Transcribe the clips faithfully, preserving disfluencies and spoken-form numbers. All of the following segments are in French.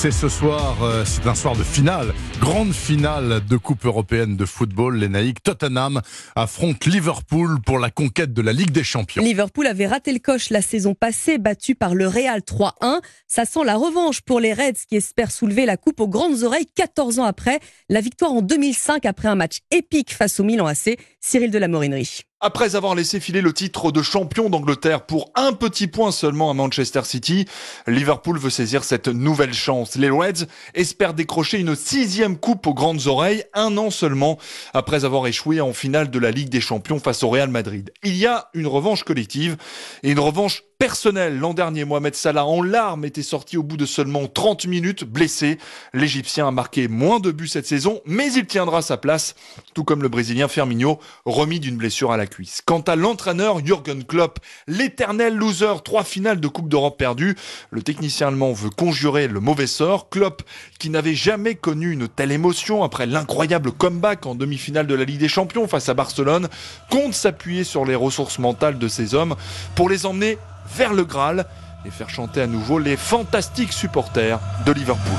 C'est ce soir, euh, c'est un soir de finale, grande finale de Coupe européenne de football. Les Naïcs, Tottenham affronte Liverpool pour la conquête de la Ligue des Champions. Liverpool avait raté le coche la saison passée, battu par le Real trois un. Ça sent la revanche pour les Reds qui espèrent soulever la coupe aux grandes oreilles quatorze ans après. La victoire en deux mille cinq après un match épique face au Milan A C. Cyril de la Morinerie. Après avoir laissé filer le titre de champion d'Angleterre pour un petit point seulement à Manchester City, Liverpool veut saisir cette nouvelle chance. Les Reds espèrent décrocher une sixième coupe aux grandes oreilles, un an seulement après avoir échoué en finale de la Ligue des Champions face au Real Madrid. Il y a une revanche collective et une revanche personnelle. L'an dernier, Mohamed Salah en larmes était sorti au bout de seulement trente minutes, blessé. L'Égyptien a marqué moins de buts cette saison, mais il tiendra sa place, tout comme le Brésilien Firmino, remis d'une blessure à la cuisse. Quant à l'entraîneur Jürgen Klopp, l'éternel loser, trois finales de Coupe d'Europe perdues, le technicien allemand veut conjurer le mauvais sort. Klopp, qui n'avait jamais connu une telle émotion après l'incroyable comeback en demi-finale de la Ligue des Champions face à Barcelone, compte s'appuyer sur les ressources mentales de ses hommes pour les emmener vers le Graal et faire chanter à nouveau les fantastiques supporters de Liverpool.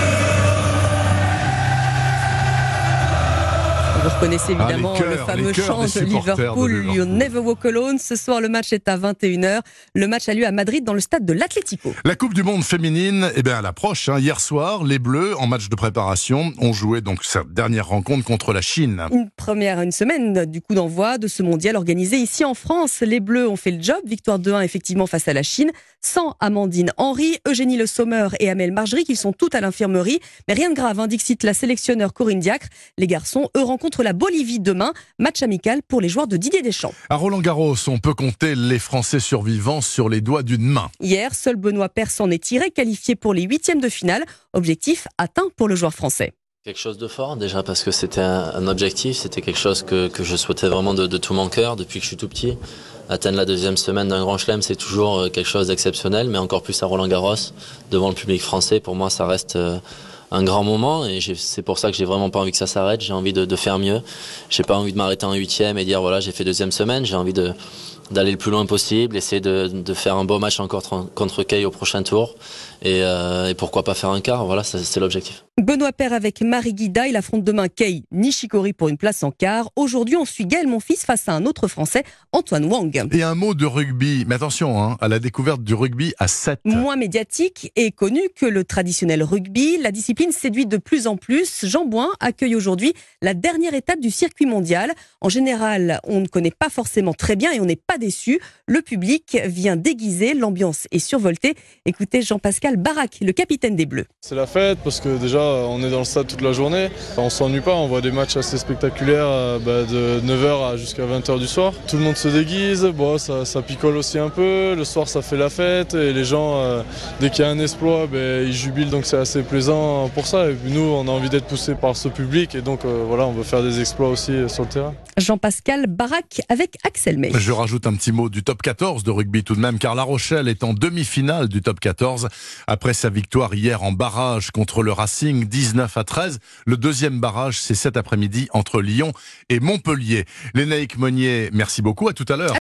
Vous reconnaissez évidemment ah, cœurs, le fameux chant de Liverpool, de Liverpool, You Never Walk Alone. Ce soir, le match est à vingt et une heures. Le match a lieu à Madrid dans le stade de l'Atlético. La Coupe du Monde féminine, eh bien, elle approche. Hein. Hier soir, les Bleus, en match de préparation, ont joué donc cette dernière rencontre contre la Chine. Une première, une semaine du coup d'envoi de ce mondial organisé ici en France. Les Bleus ont fait le job. Victoire deux un effectivement face à la Chine. Sans Amandine Henry, Eugénie Le Sommer et Amel Margerie qui sont toutes à l'infirmerie. Mais rien de grave, hein, dixit la sélectionneur Corinne Diacre. Les garçons, eux, rencontrent la Bolivie demain. Match amical pour les joueurs de Didier Deschamps. À Roland-Garros, on peut compter les Français survivants sur les doigts d'une main. Hier, seul Benoît Paire s'en est tiré, qualifié pour les huitièmes de finale. Objectif atteint pour le joueur français. Quelque chose de fort, déjà parce que c'était un, un objectif, c'était quelque chose que, que je souhaitais vraiment de, de tout mon cœur depuis que je suis tout petit. Atteindre la deuxième semaine d'un Grand Chelem, c'est toujours quelque chose d'exceptionnel, mais encore plus à Roland-Garros, devant le public français, pour moi ça reste un grand moment et c'est pour ça que j'ai vraiment pas envie que ça s'arrête. J'ai envie de, de faire mieux, j'ai pas envie de m'arrêter en huitième et dire voilà j'ai fait deuxième semaine, j'ai envie de d'aller le plus loin possible, essayer de, de faire un beau match encore contre Kei au prochain tour et, euh, et pourquoi pas faire un quart, voilà c'est l'objectif. Benoît Paire avec Marie Guida, il affronte demain Kei Nishikori pour une place en quart. Aujourd'hui on suit Gaël Monfils face à un autre Français, Antoine Wang. Et un mot de rugby, mais attention hein, à la découverte du rugby à sept. Moins médiatique et connu que le traditionnel rugby, la discipline séduit de plus en plus. Jean Bouin accueille aujourd'hui la dernière étape du circuit mondial. En général, on ne connaît pas forcément très bien et on n'est pas déçu. Le public vient déguisé, l'ambiance est survoltée. Écoutez Jean-Pascal Barak, le capitaine des Bleus. C'est la fête parce que déjà on est dans le stade toute la journée. On s'ennuie pas, on voit des matchs assez spectaculaires bah, de neuf heures jusqu'à vingt heures du soir. Tout le monde se déguise, bon, ça, ça picole aussi un peu. Le soir ça fait la fête et les gens, euh, dès qu'il y a un exploit, bah, ils jubilent, donc c'est assez plaisant pour ça. Et puis nous on a envie d'être poussés par ce public et donc euh, voilà, on veut faire des exploits aussi sur le terrain. Jean-Pascal Barak avec Axel May. Je rajoute un petit mot du top quatorze de rugby tout de même, car La Rochelle est en demi-finale du top quatorze après sa victoire hier en barrage contre le Racing dix-neuf à treize. Le deuxième barrage, c'est cet après-midi entre Lyon et Montpellier. Lénaïque Monnier, merci beaucoup, à tout à l'heure.